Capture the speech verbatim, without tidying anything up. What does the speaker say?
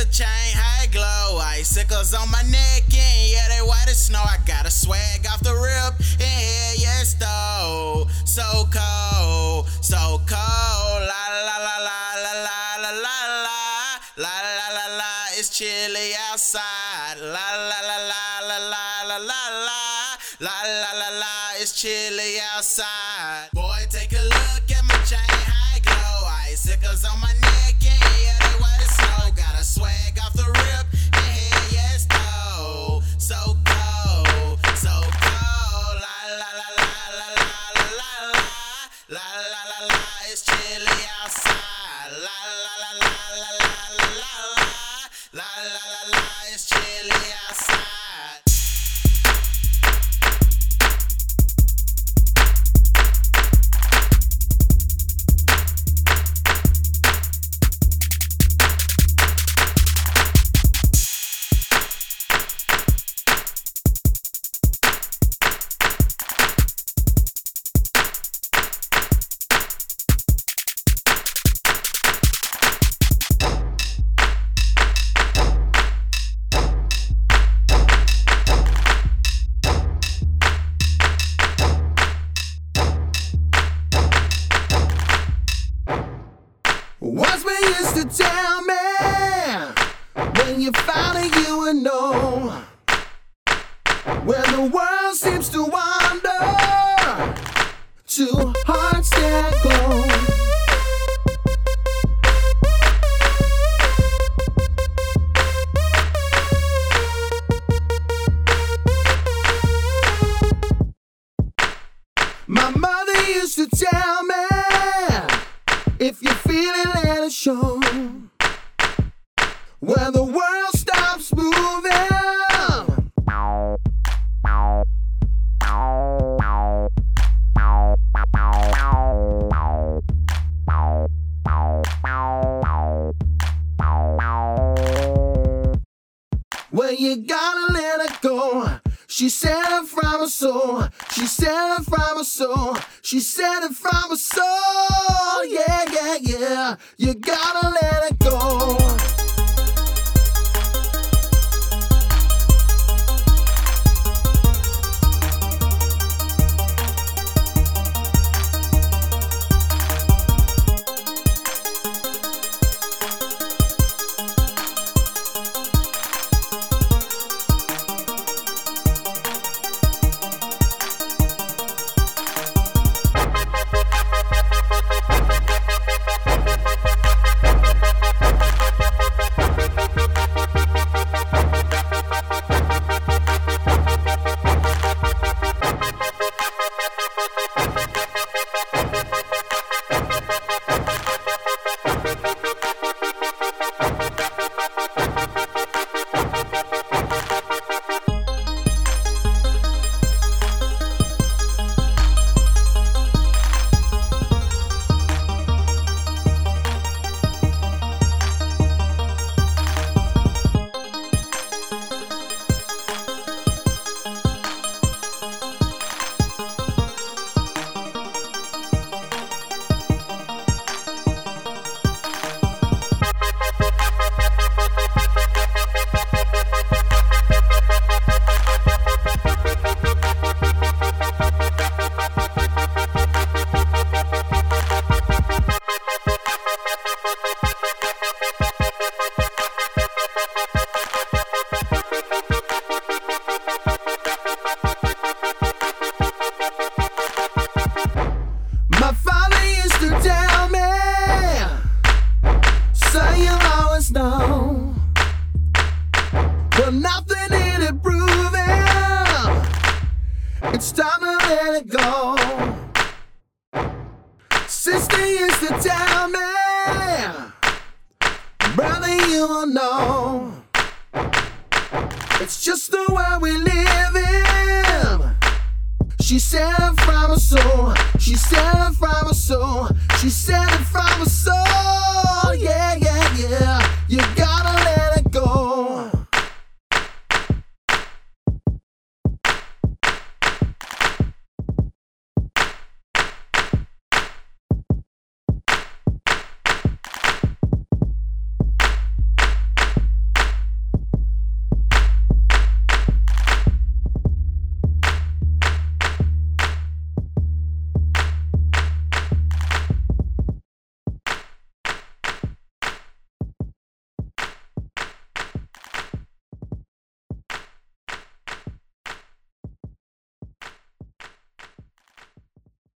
chain, high glow. Icicles on my neck, and yeah, they white as snow. I got a swag off the rip, and hell yes, though. So cold, so cold. La la la la la la la la la la la la la. It's chilly outside. La la la la la la la la la la la la la. It's chilly outside. Boy, take a look at my chain, high glow. Icicles on my neck, and yeah, they white as snow. Got a swag off the rip, and hell yes, though. So cold, so cold. La la la la la la la la la la la la. It's chilly outside. La la la la la la la la la la la la. It's chilly outside. Once we used to tell me, when you find it, you will know. When the world seems to wander, two hearts that glow. My mother used to tell me, if you feel it, let it show. When the world stops moving, well, you gotta let it go. She said it from her soul. She said it from her soul. She said it from her soul. Yeah, yeah, yeah. You gotta let it go. My father used to tell me, so you always know, but nothing in it proving. It's time to let it go. Sister used to tell me, brother, you will know, it's just the way we live in. She said it from her soul. She said it from her soul. She said it from her soul. Yeah, yeah.